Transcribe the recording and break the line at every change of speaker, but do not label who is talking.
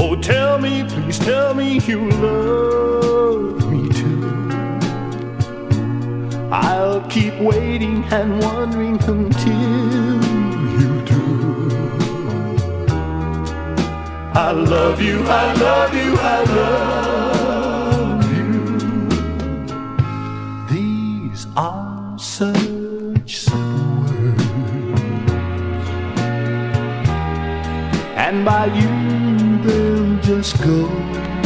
Oh, tell me, please tell me you love me too. I'll keep waiting and wondering until you do. I love you, I love you, I love you. These are such simple words, and by you they'll just go.